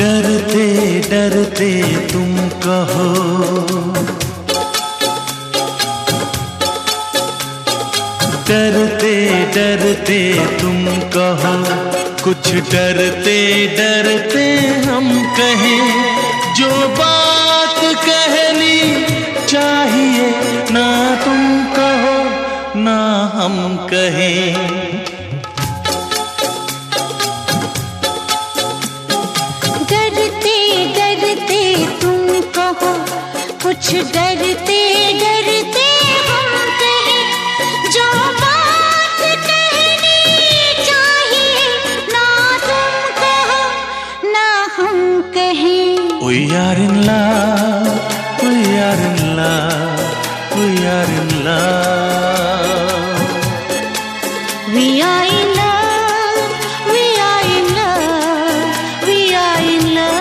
डरते डरते तुम कहो, डरते डरते तुम कहो, कुछ डरते डरते हम कहें, जो बात कहनी चाहिए ना तुम कहो ना हम कहें। कुछ डरते डरते हम कहें, जो बात कहनी चाहिए ना तुम कहो ना हम कहें। We are in love, we are in love, we are in love. We are in love, we are in love, we are in love.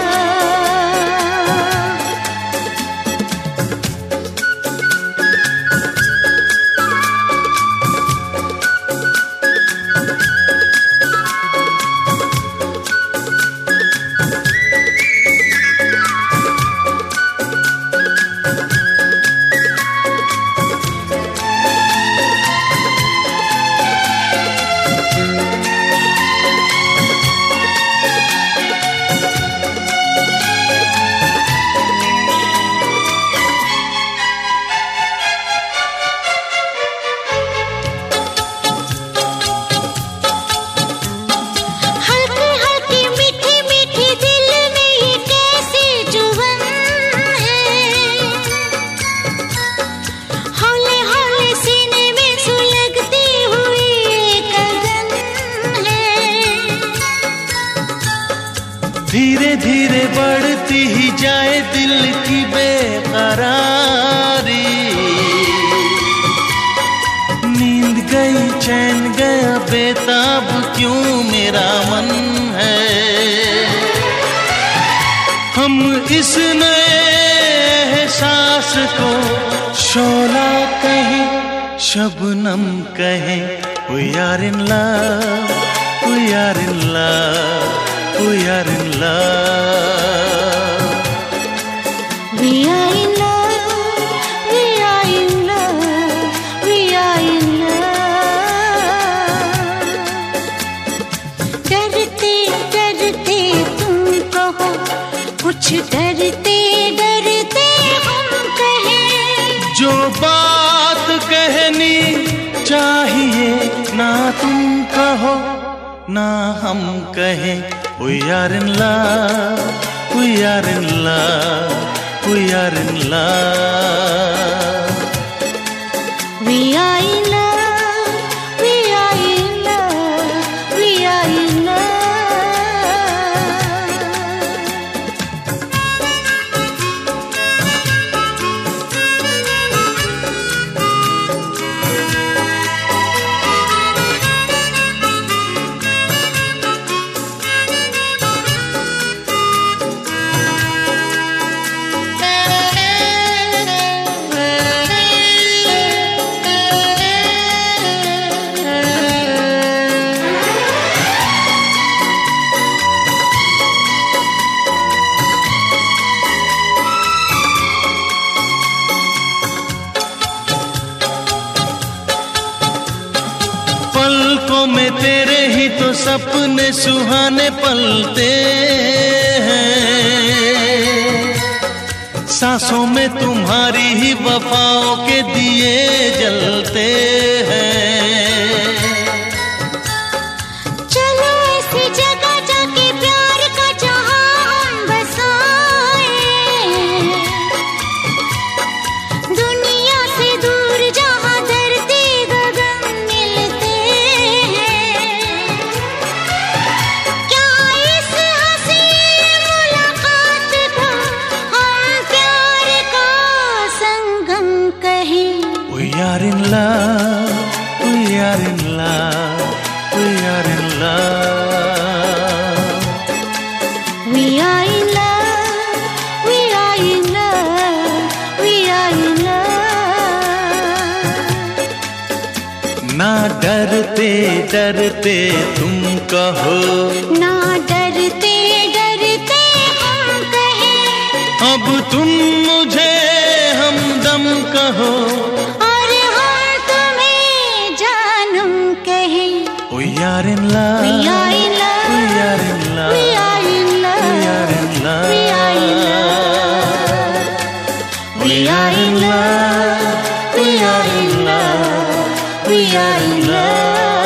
धीरे धीरे बढ़ती ही जाए दिल की बेकरारी, नींद गई चैन गया बेताब क्यों मेरा मन है। हम इस नए एहसास को शोला कहें शबनम कहें। We are in love, we are in love, we are in love. We are in love, we are in love, we are in love. डरते डरते तुम कहो, कुछ डरते डरते हम कहें, जो बात कहनी चाहिए ना तुम कहो ना हम कहें। We are in love, we are in love, we are in love. We are in love, we are in love, we are in love. पलकों में तेरे ही तो सपने सुहाने पलते हैं, सांसों में तुम्हारी ही वफाओं के दिए जलते हैं। चलो ऐसी जगह जाके प्यार का जहां हम बसाएं, दुनिया से दूर जहां धरती गगन मिलते हैं। क्या इस हंसी मुलाकात को हम प्यार का संगम कहें। We are in love, we are in love, we are in love. We are in love, we are in love, we are in love. ना डरते डरते तुम कहो, ना डरते डरते तुम मुझे हमदम कहो और हम तुम्हें जानम कहें। We are in love, We are in love, we are in love, we are in love, we are in love, we are in love, we are in love, we are in love, we are in love.